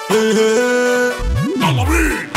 يلا بينا.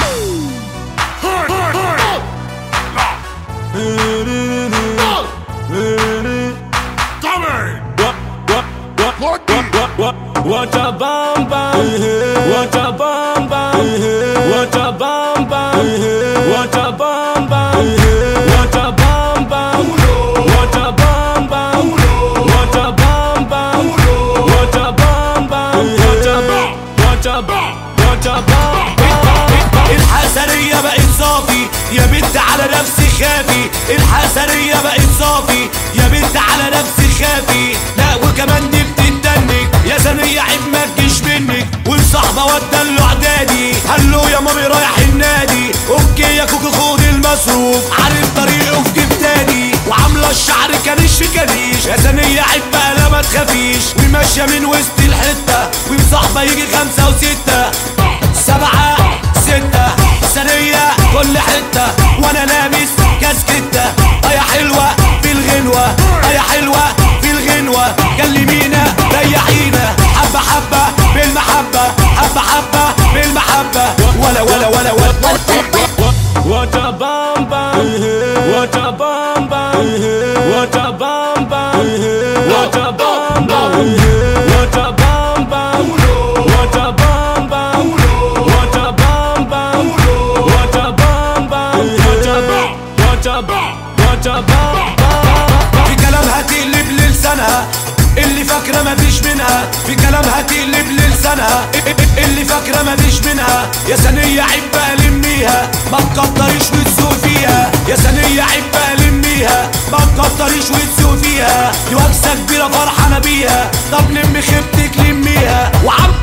What a bam bam, what a bam bam, what a bam bam, what a bam bam, what a bam bam, what a bam bam, what a bam bam, what a bam bam, what a bam, what a bam. الحسرية بقت صافي يا بنت على نفسي خافي، الحسرية بقت صافي يا بنت على نفسي خافي. لا وكمان دي بتتنك يا ثانية عيب ما تجيش منك، والصحبة ودلو اعدادي هلو يا مامي رايح النادي. اوكي يا كوكو خد المصروف عارف طريقه في جيب تاني، وعاملة الشعر كريش في كريش يا ثانية عيب بقى لا ما تخافيش. وماشية من وسط الحتة ومصاحبة يجي 5 و6 7 6 ثانية كل حتة وانا لابس كاسكتة. يا حلوة في الغنوة يا حلوة في الغنوة، كلمينا ريحينا حبة حبة بالمحبة حبة حبة بالمحبة ولا ولا ولا ولا. What a bam bam, what a bam bam, what a bam bam, what a bam bam, what a bam bam, what a bam bam, what a bam bam, what a bam bam, what a bam, what a bam. في كلامها تقلب للسانها اللي فاكرة مفيش منها، في كلامها تقلب للسانها اللي فاكرة مفيش منها. يا ثانية عيب بقى لميها ما تكتريش وتسوق فيها، يا ثانية عيب بقى لميها ما تكتريش وتسوق فيها. دي وكسة كبيرة فرحانة بيها، طب لمي خيبتك لميها.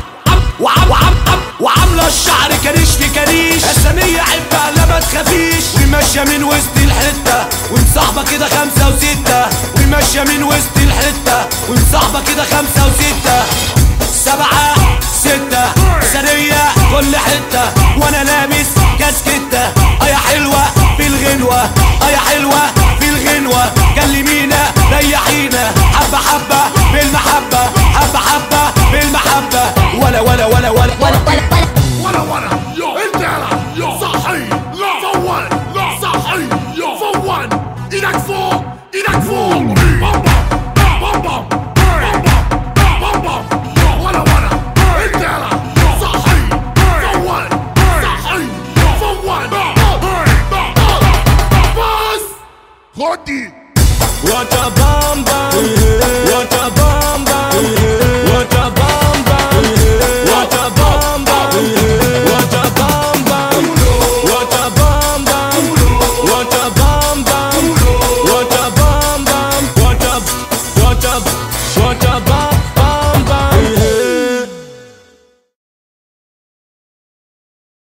وعاملة الشعر كريش في كريش يا ثانية عيب بقى لا ما تخافيش. وماشية من وسط الحتة ومصاحبة كده 5 و6، وماشية من وسط الحتة ومصاحبة كده 5 و6 7 6 ثانية كل حتة وانا لابس كاسكتة. يا حلوة في الغنوة يا حلوة في الغنوة، كلمينا ريحينا حبة حبة بالمحبة حبة حبة بالمحبة ولا ولا ولا ولا, ولا, ولا